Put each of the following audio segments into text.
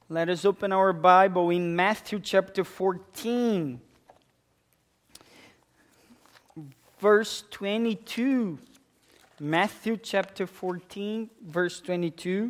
Let us open our Bible in Matthew chapter 14, verse 22. Matthew chapter 14, verse 22.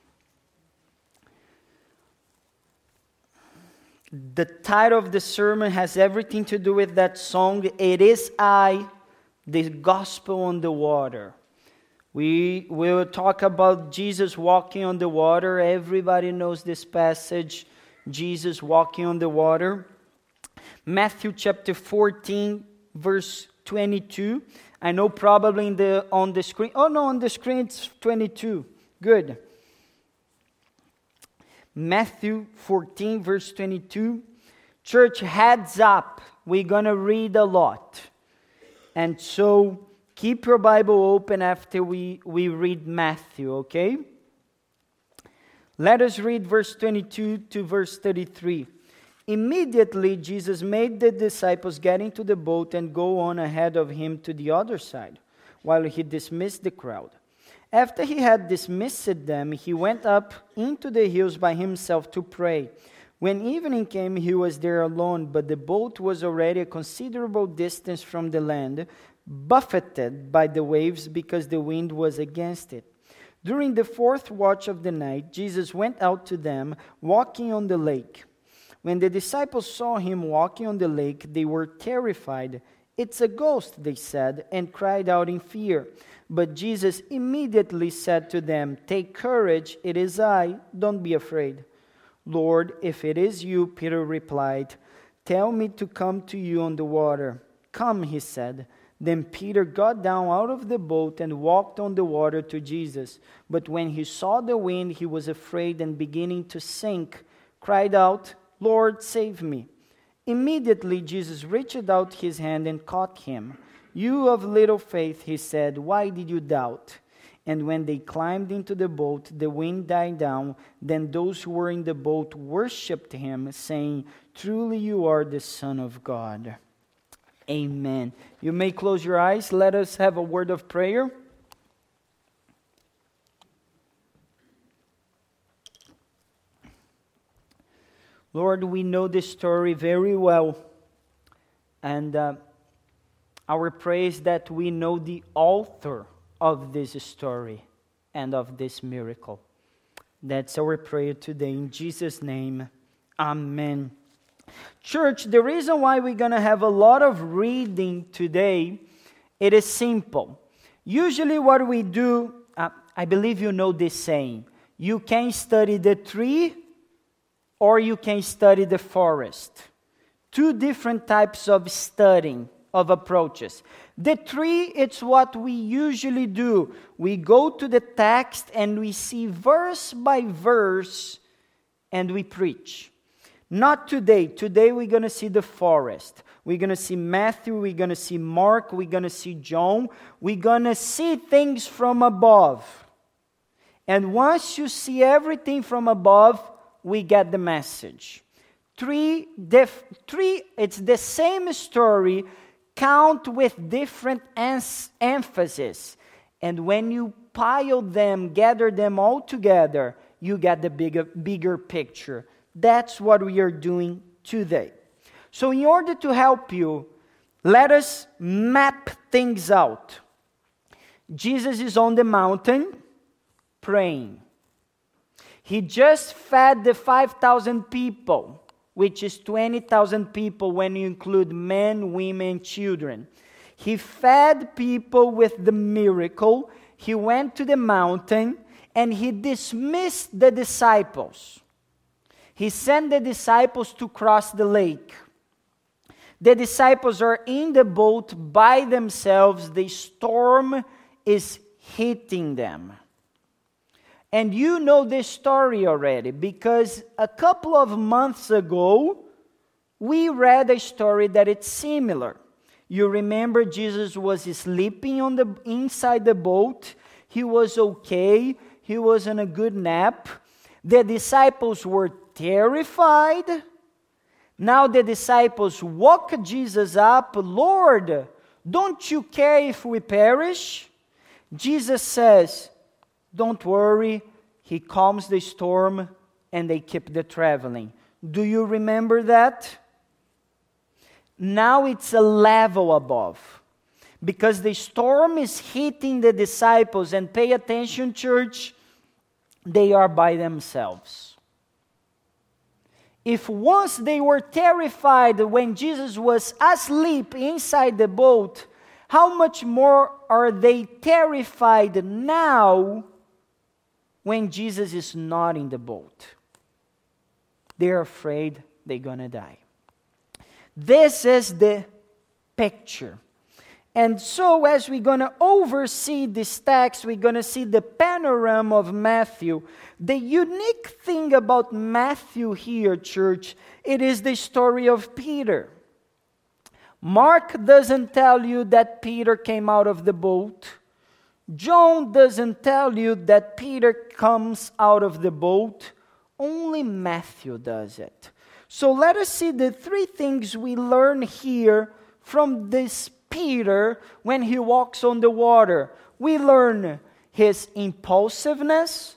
The title of the sermon has everything to do with that song, It Is I, the Gospel on the Water. We will talk about Jesus walking on the water. Everybody knows this passage, Jesus walking on the water. Matthew chapter 14, verse 22. I know probably on the screen. Oh no, on the screen it's 22. Good. Matthew 14, verse 22. Church, heads up. We're going to read a lot. And so keep your Bible open after we read Matthew, okay? Let us read verse 22 to verse 33. Immediately, Jesus made the disciples get into the boat and go on ahead of him to the other side, while he dismissed the crowd. After he had dismissed them, he went up into the hills by himself to pray. When evening came, he was there alone, but the boat was already a considerable distance from the land, buffeted by the waves because the wind was against it. During the fourth watch of the night, Jesus went out to them, walking on the lake. When the disciples saw him walking on the lake, they were terrified. "It's a ghost," they said, and cried out in fear. But Jesus immediately said to them, "Take courage, it is I, don't be afraid." "Lord, if it is you," Peter replied, "tell me to come to you on the water." "Come," he said. Then Peter got down out of the boat and walked on the water to Jesus. But when he saw the wind, he was afraid and beginning to sink, cried out, "Lord, save me." Immediately Jesus reached out his hand and caught him. "You of little faith," he said, "why did you doubt?" And when they climbed into the boat, the wind died down. Then those who were in the boat worshipped him, saying, "Truly you are the Son of God." Amen. You may close your eyes. Let us have a word of prayer. Lord, we know this story very well. And our prayer is that we know the author of this story and of this miracle. That's our prayer today. In Jesus' name, amen. Church, the reason why we're going to have a lot of reading today, it is simple. Usually what we do, I believe you know this saying, you can study the tree or you can study the forest. Two different types of studying, of approaches. The tree, it's what we usually do. We go to the text and we see verse by verse and we preach. Not today. Today we're going to see the forest. We're going to see Matthew, we're going to see Mark, we're going to see John. We're going to see things from above. And once you see everything from above, we get the message. Three, it's the same story, count with different emphasis. And when you pile them, gather them all together, you get the bigger picture. That's what we are doing today. So in order to help you, let us map things out. Jesus is on the mountain praying. He just fed the 5,000 people, which is 20,000 people when you include men, women, children. He fed people with the miracle. He went to the mountain and he dismissed the disciples. He sent the disciples to cross the lake. The disciples are in the boat by themselves. The storm is hitting them. And you know this story already because a couple of months ago, we read a story that it's similar. You remember Jesus was sleeping inside the boat. He was okay. He was on a good nap. The disciples were terrified. Now the disciples woke Jesus up. "Lord, don't you care if we perish?" Jesus says, "Don't worry." He calms the storm and they keep the traveling. Do you remember that? Now it's a level above. Because the storm is hitting the disciples, and pay attention, church, they are by themselves. If once they were terrified when Jesus was asleep inside the boat, how much more are they terrified now when Jesus is not in the boat? They're afraid they're going to die. This is the picture. And so as we're going to oversee this text, we're going to see the panorama of Matthew. The unique thing about Matthew here, church, it is the story of Peter. Mark doesn't tell you that Peter came out of the boat. John doesn't tell you that Peter comes out of the boat. Only Matthew does it. So let us see the three things we learn here from this Peter when he walks on the water. We learn his impulsiveness.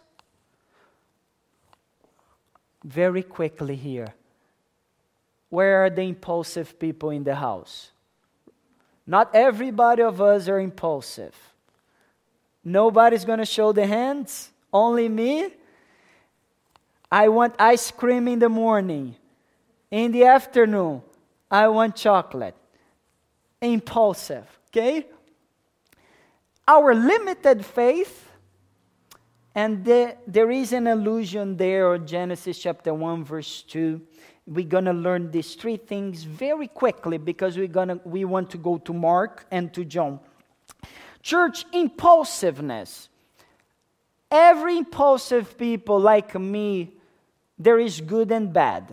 Very quickly here. Where are the impulsive people in the house? Not everybody of us are impulsive. Nobody's going to show the hands. Only me. I want ice cream in the morning. In the afternoon, I want chocolate. Impulsive, okay? Our limited faith, and there is an allusion there in Genesis chapter 1, verse 2. We're going to learn these three things very quickly because we want to go to Mark and to John. Church, impulsiveness. Every impulsive people like me, there is good and bad.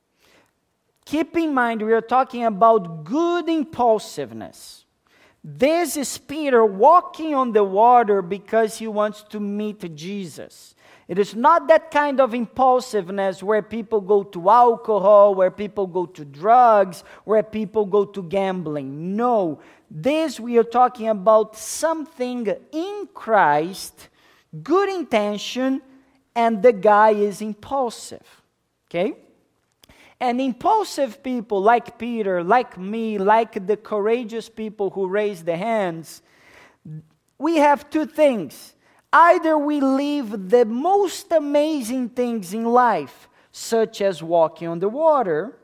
Keep in mind, we are talking about good impulsiveness. This is Peter walking on the water because he wants to meet Jesus. It is not that kind of impulsiveness where people go to alcohol, where people go to drugs, where people go to gambling. No, this we are talking about something in Christ, good intention, and the guy is impulsive. Okay? And impulsive people like Peter, like me, like the courageous people who raise their hands, we have two things. Either we live the most amazing things in life, such as walking on the water,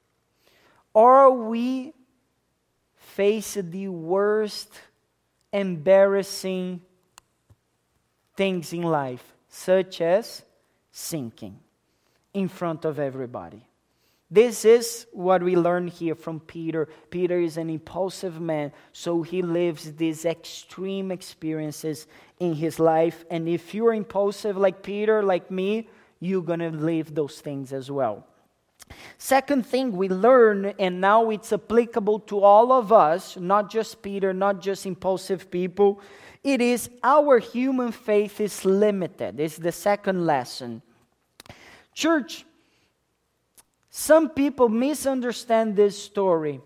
or we face the worst, embarrassing things in life, such as sinking in front of everybody. This is what we learn here from Peter. Peter is an impulsive man, so he lives these extreme experiences in his life. And if you're impulsive like Peter, like me, you're going to live those things as well. Second thing we learn, and now it's applicable to all of us, not just Peter, not just impulsive people, it is our human faith is limited. It's the second lesson. Church, some people misunderstand this story.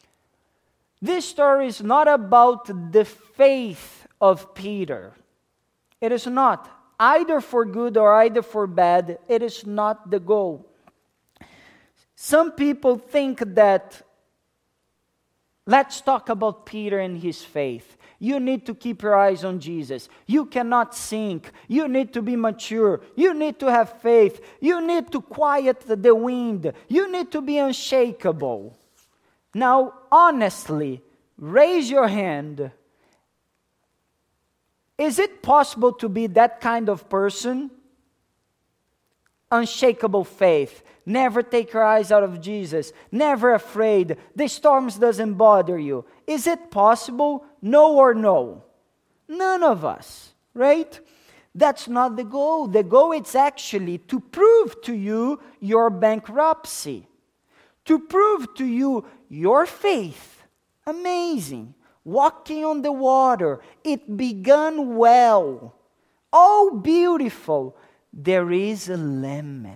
This story is not about the faith of Peter. It is not. Either for good or either for bad, it is not the goal. Some people think that, let's talk about Peter and his faith. You need to keep your eyes on Jesus. You cannot sink. You need to be mature. You need to have faith. You need to quiet the wind. You need to be unshakable. Now, honestly, raise your hand. Is it possible to be that kind of person? Unshakable faith. Never take your eyes out of Jesus. Never afraid. The storms doesn't bother you. Is it possible? No or no? None of us, right? That's not the goal. The goal is actually to prove to you your bankruptcy. To prove to you your faith. Amazing. Walking on the water. It began well. All beautiful. There is a limit.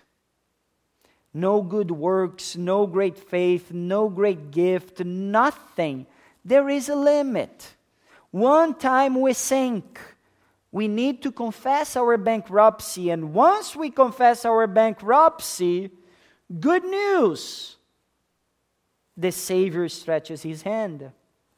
No good works, no great faith, no great gift, nothing. There is a limit. One time we sink. We need to confess our bankruptcy. And once we confess our bankruptcy, good news, the Savior stretches his hand.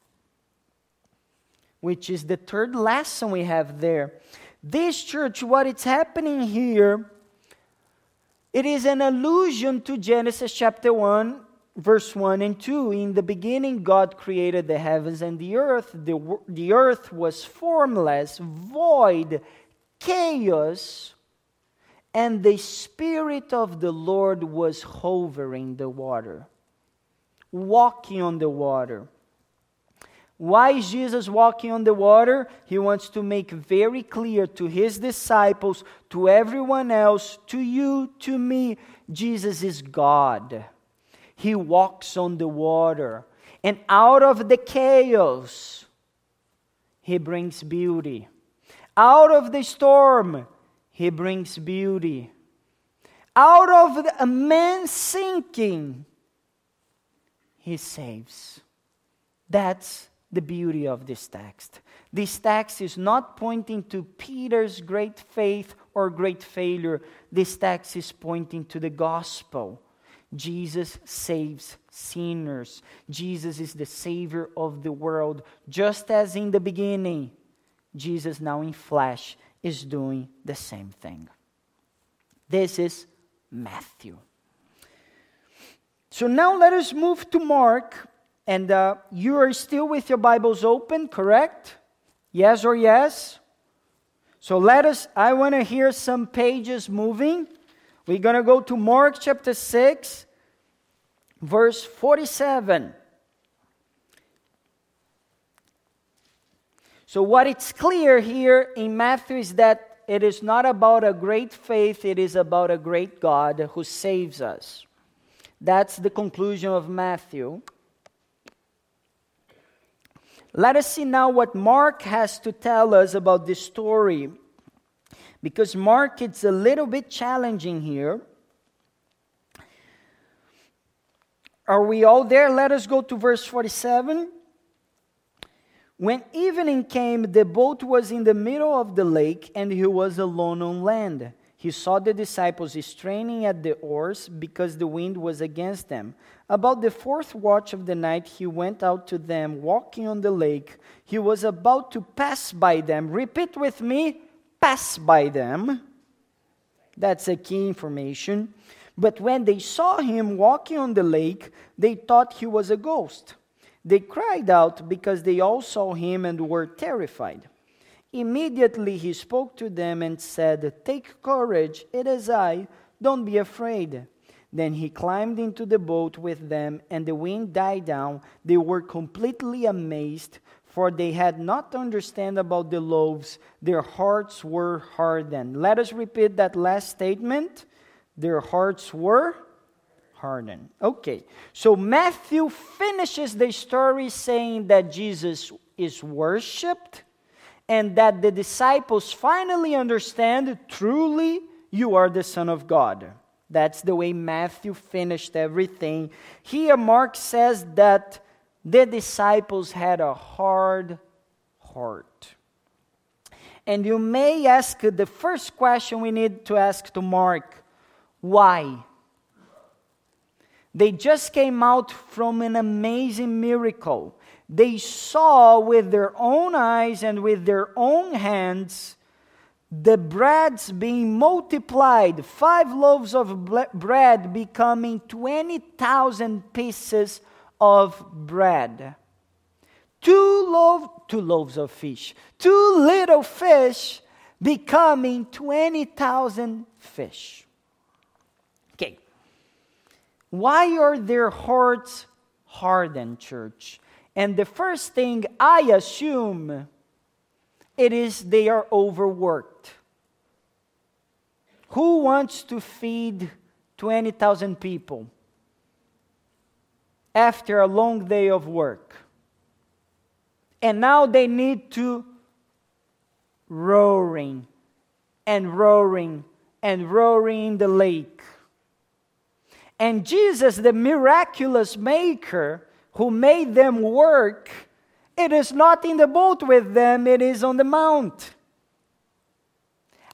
Which is the third lesson we have there. This church, what is happening here, it is an allusion to Genesis chapter 1, verse 1 and 2. In the beginning, God created the heavens and the earth. The earth was formless, void, chaos, and the Spirit of the Lord was hovering the water, walking on the water. Why is Jesus walking on the water? He wants to make very clear to his disciples, to everyone else, to you, to me, Jesus is God. He walks on the water. And out of the chaos, he brings beauty. Out of the storm, he brings beauty. Out of a man sinking, he saves. That's the beauty of this text. This text is not pointing to Peter's great faith or great failure. This text is pointing to the gospel. Jesus saves sinners. Jesus is the Savior of the world. Just as in the beginning, Jesus now in flesh is doing the same thing. This is Matthew. So now let us move to Mark. And you are still with your Bibles open, correct? Yes or yes? So I want to hear some pages moving. We're going to go to Mark chapter 6, verse 47. So what it's clear here in Matthew is that it is not about a great faith, it is about a great God who saves us. That's the conclusion of Matthew. Let us see now what Mark has to tell us about this story. Because Mark, it's a little bit challenging here. Are we all there? Let us go to verse 47. When evening came, the boat was in the middle of the lake, and he was alone on land. He saw the disciples straining at the oars because the wind was against them. About the fourth watch of the night, he went out to them, walking on the lake. He was about to pass by them. Repeat with me, pass by them. That's a key information. But when they saw him walking on the lake, they thought he was a ghost. They cried out because they all saw him and were terrified. Immediately he spoke to them and said, "Take courage, it is I, don't be afraid." Then he climbed into the boat with them, and the wind died down. They were completely amazed, for they had not understood about the loaves. Their hearts were hardened. Let us repeat that last statement. Their hearts were hardened. Okay, so Matthew finishes the story saying that Jesus is worshipped, and that the disciples finally understand, truly, you are the Son of God. That's the way Matthew finished everything. Here Mark says that the disciples had a hard heart. And you may ask the first question we need to ask to Mark, why? They just came out from an amazing miracle. They saw with their own eyes and with their own hands the breads being multiplied, 5 loaves of bread becoming 20,000 pieces of bread. 2 loaves of fish, 2 little fish becoming 20,000 fish. Okay. Why are their hearts hardened, church? And the first thing I assume, it is they are overworked. Who wants to feed 20,000 people after a long day of work? And now they need to rowing in the lake. And Jesus, the miraculous maker who made them work, it is not in the boat with them, it is on the mount.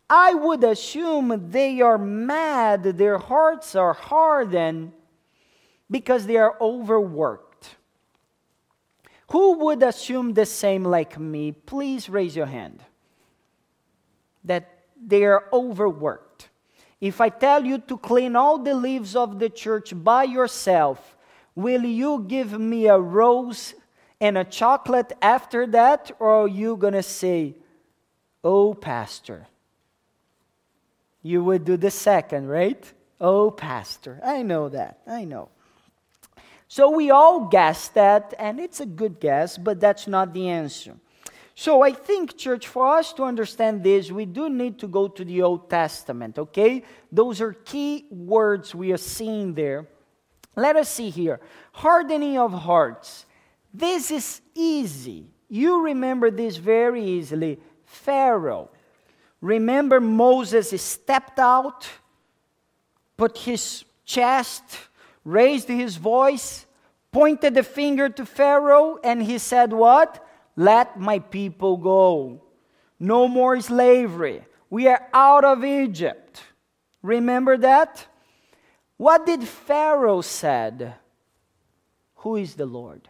I would assume they are mad, their hearts are hardened because they are overworked. Who would assume the same like me? Please raise your hand. That they are overworked. If I tell you to clean all the leaves of the church by yourself, will you give me a rose and a chocolate after that? Or are you going to say, "Oh, pastor"? You would do the second, right? "Oh, pastor." I know that. I know. So we all guess that, and it's a good guess, but that's not the answer. So I think, church, for us to understand this, we do need to go to the Old Testament, okay? Those are key words we are seeing there. Let us see here. Hardening of hearts. This is easy. You remember this very easily. Pharaoh. Remember Moses stepped out, put his chest, raised his voice, pointed the finger to Pharaoh, and he said what? "Let my people go. No more slavery. We are out of Egypt." Remember that? What did Pharaoh said? "Who is the Lord?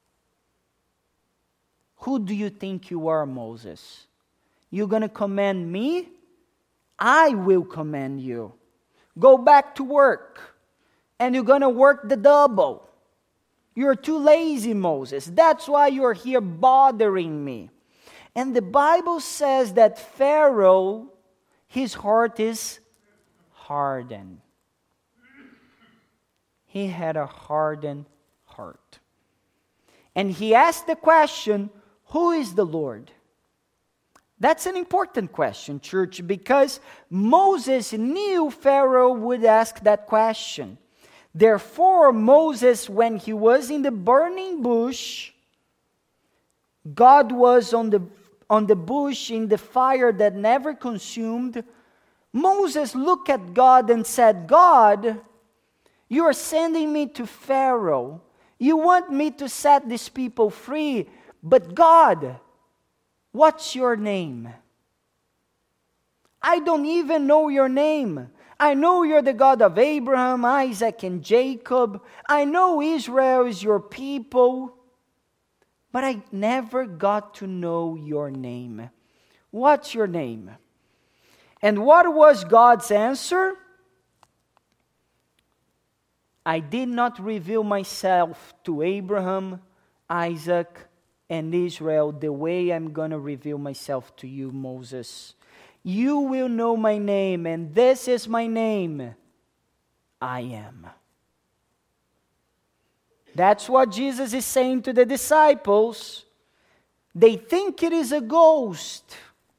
Who do you think you are, Moses? You're going to command me? I will command you. Go back to work. And you're going to work the double. You're too lazy, Moses. That's why you're here bothering me." And the Bible says that Pharaoh, his heart is hardened. He had a hardened heart. And he asked the question, "Who is the Lord?" That's an important question, church, because Moses knew Pharaoh would ask that question. Therefore, Moses, when he was in the burning bush, God was on the bush in the fire that never consumed. Moses looked at God and said, "God, you are sending me to Pharaoh. You want me to set these people free. But God, what's your name? I don't even know your name. I know you're the God of Abraham, Isaac, and Jacob. I know Israel is your people. But I never got to know your name. What's your name?" And what was God's answer? "I did not reveal myself to Abraham, Isaac, and Israel the way I'm going to reveal myself to you, Moses. You will know my name, and this is my name. I am." That's what Jesus is saying to the disciples. They think it is a ghost.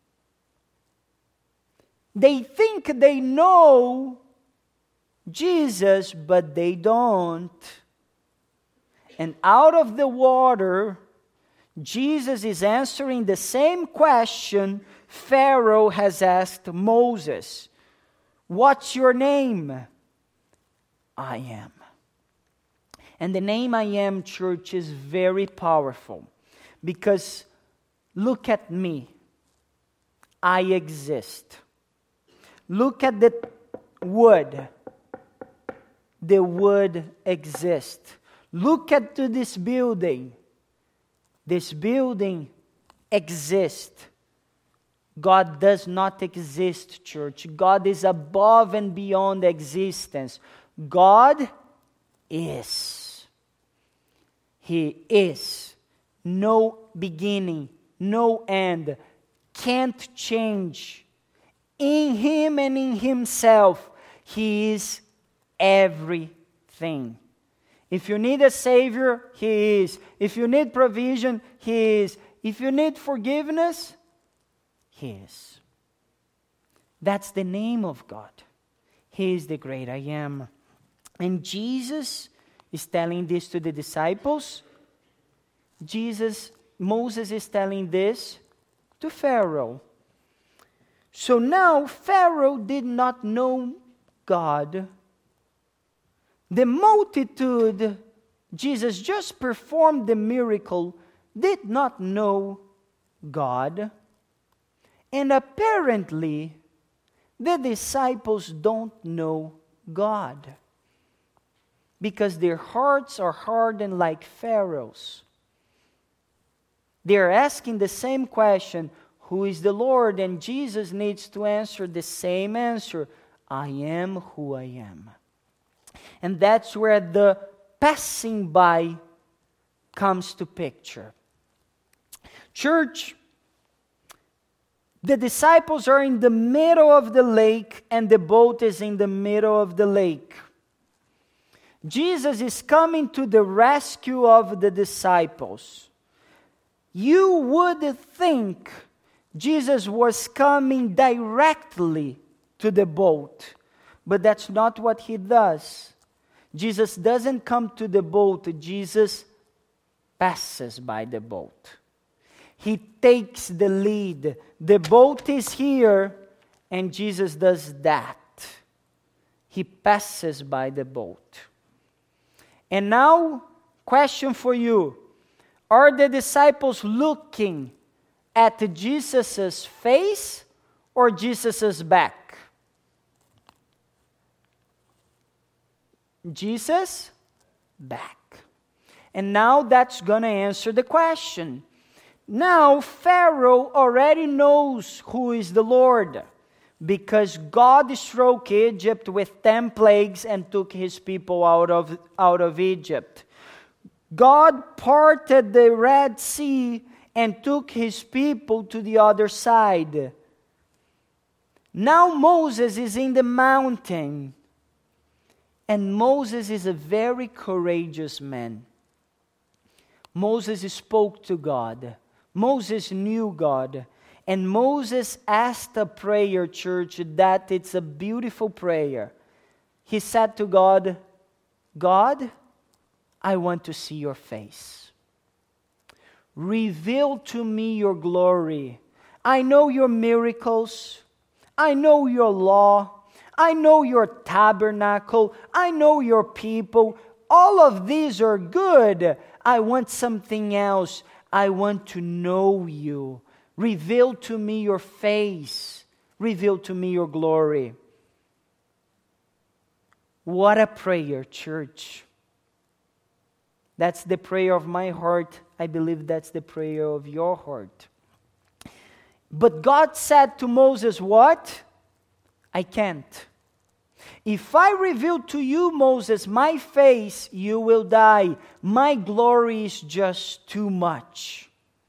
They think they know Jesus, but they don't. And out of the water, Jesus is answering the same question Pharaoh has asked Moses. "What's your name?" "I am." And the name "I am," church, is very powerful. Because look at me. I exist. Look at the wood. The wood exists. Look at this building. This building exists. God does not exist, church. God is above and beyond existence. God is. He is. No beginning, no end. Can't change. In Him and in Himself, He is everything. If you need a Savior, He is. If you need provision, He is. If you need forgiveness, He is. That's the name of God. He is the great I am. And Jesus is telling this to the disciples. Moses is telling this to Pharaoh. So now Pharaoh did not know God. The multitude, Jesus just performed the miracle, did not know God. And apparently, The disciples don't know God because their hearts are hardened like Pharaoh's. They're asking the same question, who is the Lord? And Jesus needs to answer the same answer, I am who I am. And that's where the passing by comes to picture. Church, the disciples are in the middle of the lake and the boat is in the middle of the lake. Jesus is coming to the rescue of the disciples. You would think Jesus was coming directly to the boat, but that's not what he does. Jesus doesn't come to the boat, Jesus passes by the boat. He takes the lead. The boat is here, and Jesus does that. He passes by the boat. And now, question for you. Are the disciples looking at Jesus' face or Jesus' back? Jesus' back. And now that's going to answer the question. Now Pharaoh already knows who is the Lord because God struck Egypt with 10 plagues and took his people out of Egypt. God parted the Red Sea and took his people to the other side. Now Moses is in the mountain. And Moses is a very courageous man. Moses spoke to God. Moses knew God. And Moses asked a prayer, church, that it's a beautiful prayer. He said to God, God, I want to see your face. Reveal to me your glory. I know your miracles. I know your law. I know your tabernacle. I know your people. All of these are good. I want something else. I want to know you. Reveal to me your face. Reveal to me your glory. What a prayer, church. That's the prayer of my heart. I believe that's the prayer of your heart. But God said to Moses, what? I can't. If I reveal to you, Moses, my face, you will die. My glory is just too much.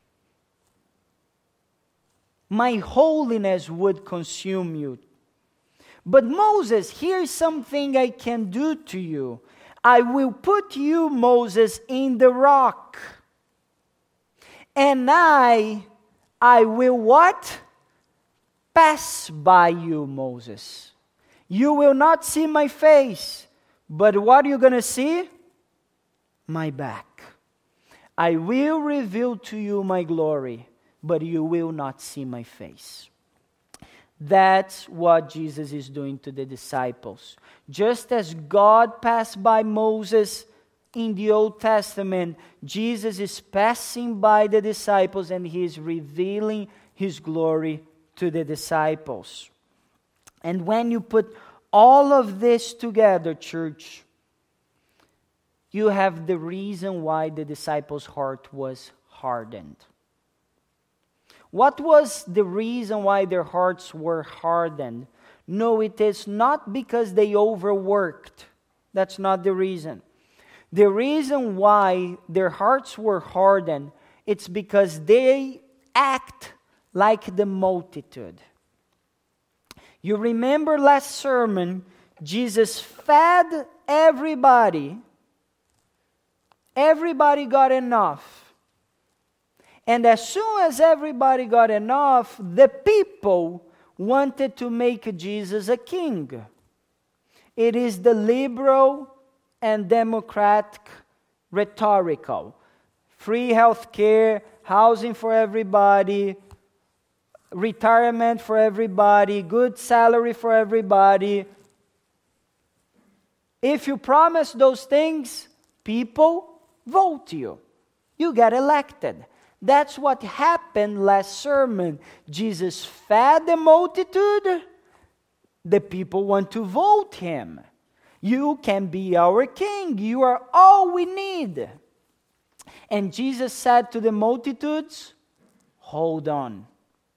My holiness would consume you. But Moses, here's something I can do to you. I will put you, Moses, in the rock. And I will what? Pass by you, Moses. You will not see my face. But what are you going to see? My back. I will reveal to you my glory, but you will not see my face. That's what Jesus is doing to the disciples. Just as God passed by Moses in the Old Testament, Jesus is passing by the disciples and he is revealing his glory to the disciples. And when you put all of this together, church, you have the reason why the disciples' heart was hardened. What was the reason why their hearts were hardened? No, it is not because they overworked. That's not the reason. The reason why their hearts were hardened, it's because they act like the multitude. You remember last sermon, Jesus fed everybody. Everybody got enough. And as soon as everybody got enough, the people wanted to make Jesus a king. It is the liberal and democratic rhetorical. Free health care, housing for everybody, retirement for everybody, good salary for everybody. If you promise those things, people vote you. You get elected. That's what happened last sermon. Jesus fed the multitude. The people want to vote him. You can be our king. You are all we need. And Jesus said to the multitudes, hold on.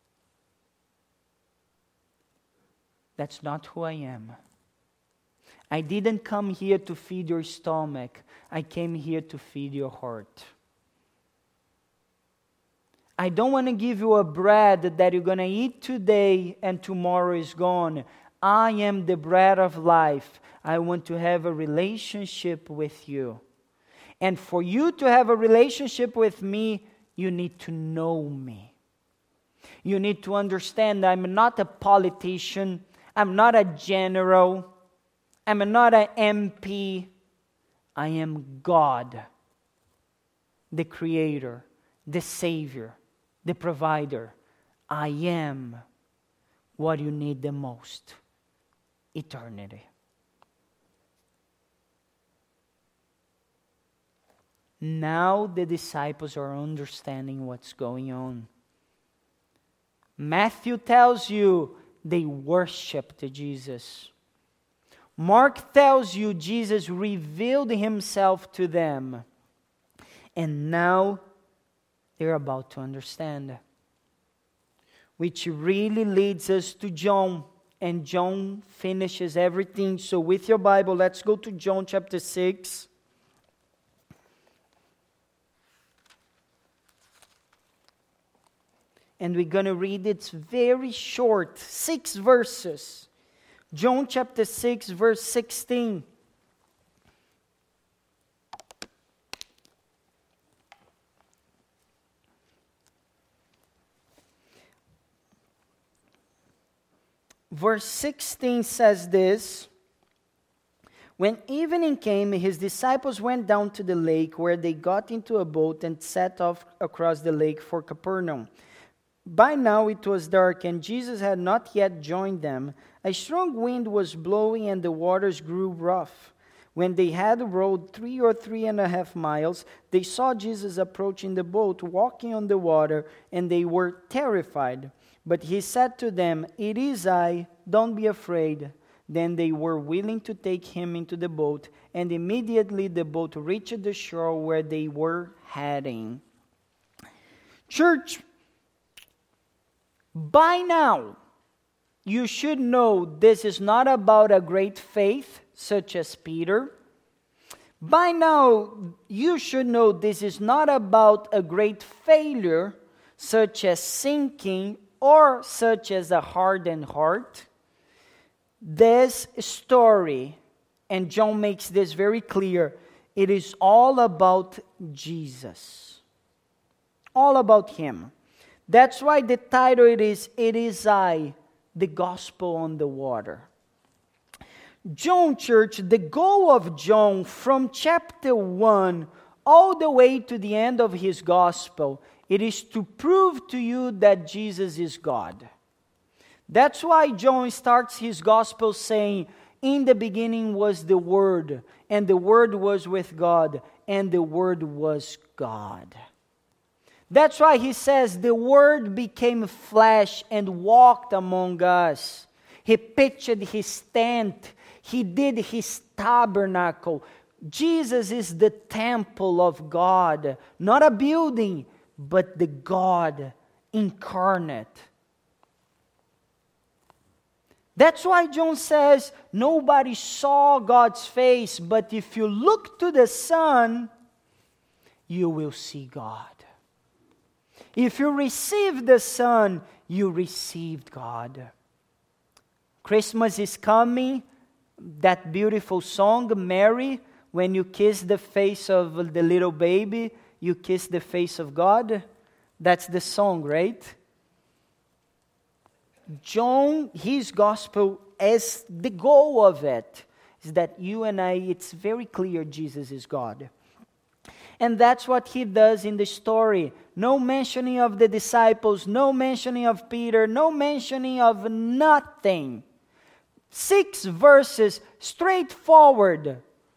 That's not who I am. I didn't come here to feed your stomach. I came here to feed your heart. I don't want to give you a bread that you're going to eat today and tomorrow is gone. I am the bread of life. I want to have a relationship with you. And for you to have a relationship with me, you need to know me. You need to understand I'm not a politician. I'm not a general. I'm not an MP. I am God, the Creator, the Savior, the Provider. I am what you need the most. Eternity. Now the disciples are understanding what's going on. Matthew tells you they worshiped Jesus. Mark tells you Jesus revealed himself to them. And now they're about to understand. Which really leads us to John. And John finishes everything. So with your Bible, let's go to John chapter 6. And we're going to read it. It's very short, 6 verses. John chapter 6, verse 16. Verse 16 says this. When evening came, his disciples went down to the lake, where they got into a boat and set off across the lake for Capernaum. By now it was dark, and Jesus had not yet joined them. A strong wind was blowing, and the waters grew rough. When they had rowed 3 or 3.5 miles, they saw Jesus approaching the boat, walking on the water, and they were terrified. But he said to them, "It is I, don't be afraid." Then they were willing to take him into the boat, and immediately the boat reached the shore where they were heading. Church, by now, you should know this is not about a great faith, such as Peter. By now, you should know this is not about a great failure, such as sinking or such as a hardened heart. This story, and John makes this very clear, it is all about Jesus. All about him. That's why the title It is I, the Gospel on the Water. John, church, the goal of John from chapter 1 all the way to the end of his gospel, it is to prove to you that Jesus is God. That's why John starts his gospel saying, "In the beginning was the Word, and the Word was with God, and the Word was God." That's why he says, "The Word became flesh and walked among us." He pitched his tent. He did his tabernacle. Jesus is the temple of God, not a building, but the God incarnate. That's why John says, nobody saw God's face, but if you look to the Son, you will see God. If you receive the Son, you received God. Christmas is coming. That beautiful song, Mary, when you kiss the face of the little baby, you kiss the face of God. That's the song, right? John, his gospel, as the goal of it, is that you and I, it's very clear Jesus is God. And that's what he does in the story. No mentioning of the disciples, no mentioning of Peter, no mentioning of nothing. 6 verses, straightforward.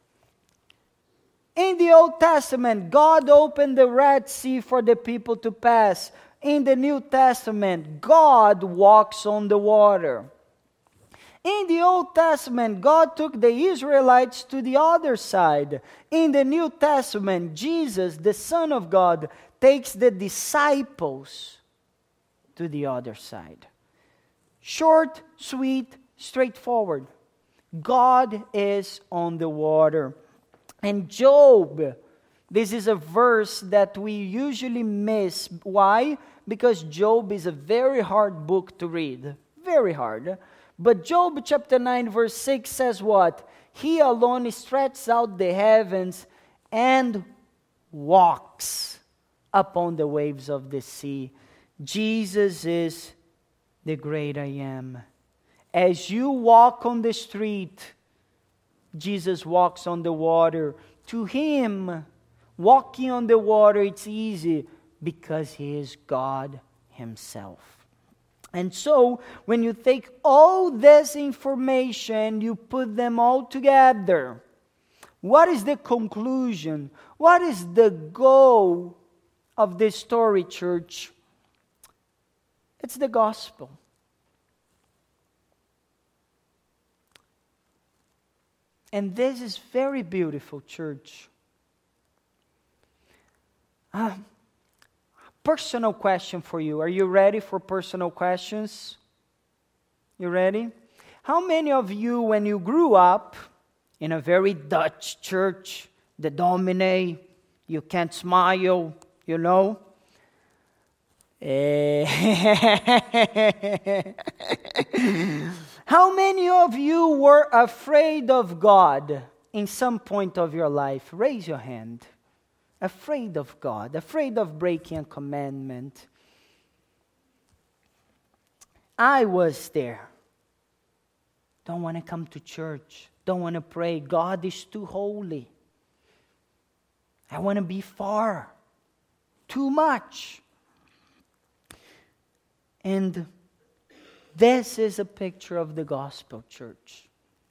In the Old Testament, God opened the Red Sea for the people to pass. In the New Testament, God walks on the water. In the Old Testament, God took the Israelites to the other side. In the New Testament, Jesus, the Son of God, takes the disciples to the other side. Short, sweet, straightforward. God is on the water. And Job, this is a verse that we usually miss. Why? Because Job is a very hard book to read. Very hard. But Job chapter 9 verse 6 says what? He alone stretches out the heavens and walks upon the waves of the sea. Jesus is the great I am. As you walk on the street, Jesus walks on the water. To Him, walking on the water, it's easy because He is God Himself. And so, when you take all this information, you put them all together, what is the conclusion? What is the goal of this story, church? It's the gospel. And this is very beautiful, church. Personal question for you. Are you ready for personal questions? You ready? How many of you, when you grew up in a very Dutch church, the dominee, you can't smile, you know? How many of you were afraid of God in some point of your life? Raise your hand. Afraid of God, afraid of breaking a commandment. I was there. Don't want to come to church. Don't want to pray. God is too holy. I want to be far. Too much. And this is a picture of the gospel, church.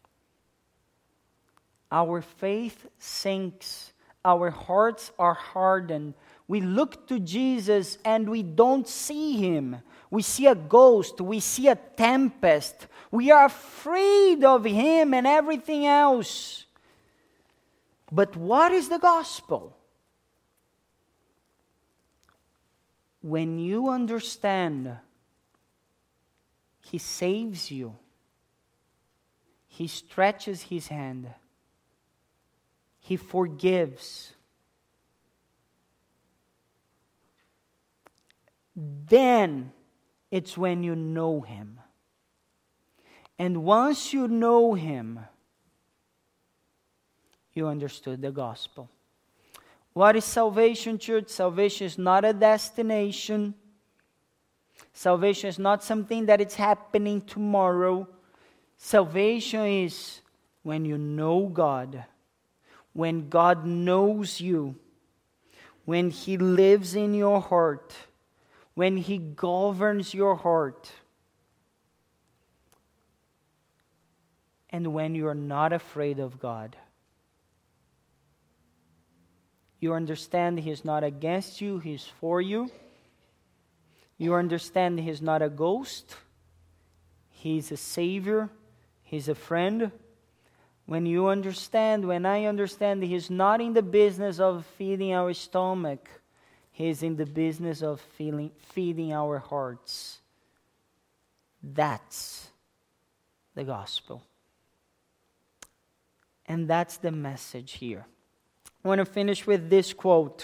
Our faith sinks. Our hearts are hardened. We look to Jesus and we don't see Him. We see a ghost. We see a tempest. We are afraid of Him and everything else. But what is the gospel? When you understand He saves you, He stretches His hand, He forgives, then it's when you know Him. And once you know Him, you understood the gospel. What is salvation, church? Salvation is not a destination. Salvation is not something that is happening tomorrow. Salvation is when you know God, when God knows you, when He lives in your heart, when He governs your heart, and when you are not afraid of God. You understand He is not against you, He is for you. You understand He is not a ghost. He is a Savior. He is a friend. When I understand He is not in the business of feeding our stomach. He is in the business of feeding our hearts. That's the gospel. And that's the message here. I want to finish with this quote.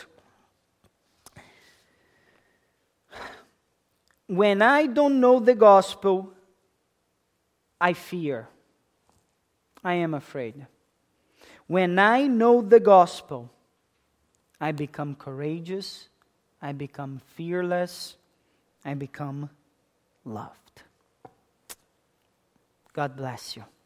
When I don't know the gospel, I fear. I am afraid. When I know the gospel, I become courageous. I become fearless. I become loved. God bless you.